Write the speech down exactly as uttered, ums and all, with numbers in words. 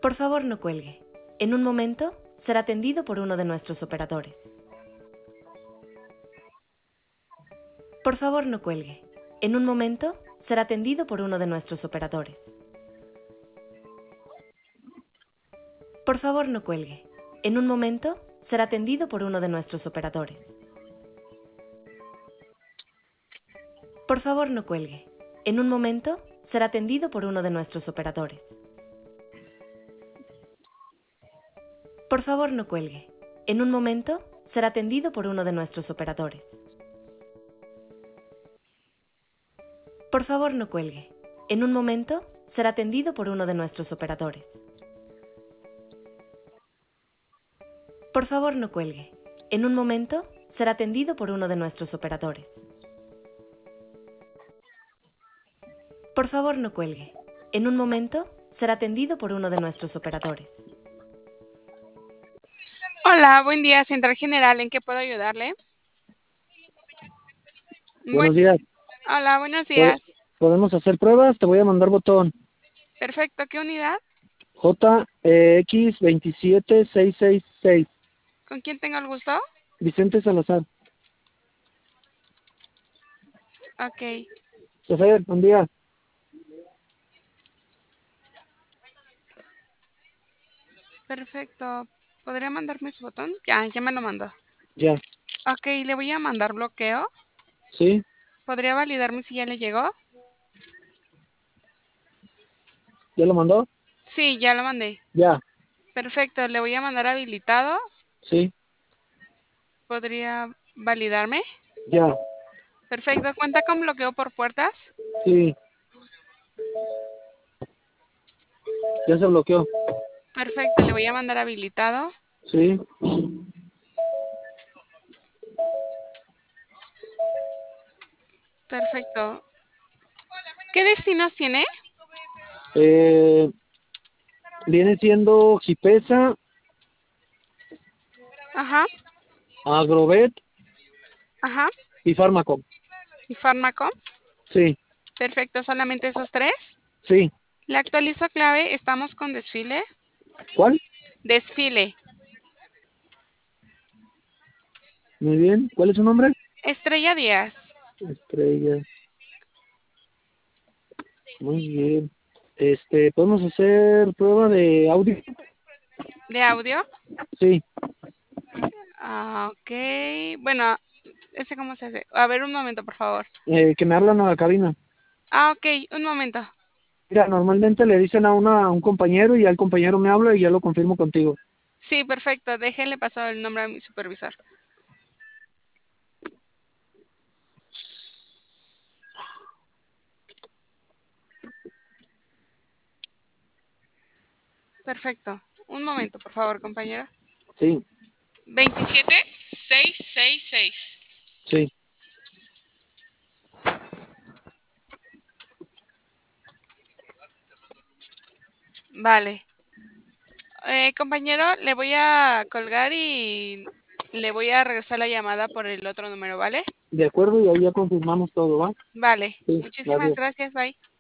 Por favor, no cuelgue. En un momento, será atendido por uno de nuestros operadores. Por favor, no cuelgue. En un momento, será atendido por uno de nuestros operadores. Por favor, no cuelgue. En un momento, será atendido por uno de nuestros operadores. Por favor, no cuelgue. En un momento, será atendido por uno de nuestros operadores. Por favor, no cuelgue. En un momento, será atendido por uno de nuestros operadores. Por favor, no cuelgue. En un momento, será atendido por uno de nuestros operadores. Por favor, no cuelgue. En un momento, será atendido por uno de nuestros operadores. Por favor, no cuelgue. En un momento, será atendido por uno de nuestros operadores. Hola, buen día, Central General, ¿en qué puedo ayudarle? Buenos Buen- días. Hola, buenos ¿Po- días. ¿Podemos hacer pruebas? Te voy a mandar botón. Perfecto, ¿qué unidad? J X dos siete seis seis seis. ¿Con quién tengo el gusto? Vicente Salazar. Ok, Chofer, buen día. perfecto. ¿Podría mandarme su botón? Ya, ya me lo mandó. Ya. Ok, le voy a mandar bloqueo. ¿Sí? ¿Podría validarme si ya le llegó? ¿Ya lo mandó? Sí, ya lo mandé. Ya. Perfecto, le voy a mandar habilitado. ¿Sí? ¿Podría validarme? Ya. Perfecto, ¿cuenta con bloqueo por puertas? Sí. Ya se bloqueó. Perfecto, le voy a mandar habilitado. Sí. Perfecto. ¿Qué destinos tiene? Eh, viene siendo Gipesa, Ajá, Agrovet ajá. y Fármaco. ¿Y fármaco? Sí. Perfecto, solamente esos tres. Sí. Le actualizo clave, estamos con desfile. ¿Cuál? Desfile. Muy bien. ¿Cuál es su nombre? Estrella Díaz. Estrella. Muy bien. Este, ¿podemos hacer prueba de audio? ¿De audio? Sí. Ah, ok. Bueno, ¿ese cómo se hace? A ver, un momento, por favor. Eh, que me hablan a la cabina. Ah, ok, un momento. Mira, normalmente le dicen a, una, a un compañero y al compañero me habla y ya lo confirmo contigo. Sí, perfecto. Déjenle pasar el nombre a mi supervisor. Perfecto. Un momento, por favor, compañera. Sí, veintisiete seiscientos sesenta y seis. sí. Vale. Eh, compañero, le voy a colgar y le voy a regresar la llamada por el otro número, ¿vale? De acuerdo, y ahí ya confirmamos todo, ¿va? Vale. Sí, Muchísimas gracias. gracias. Bye.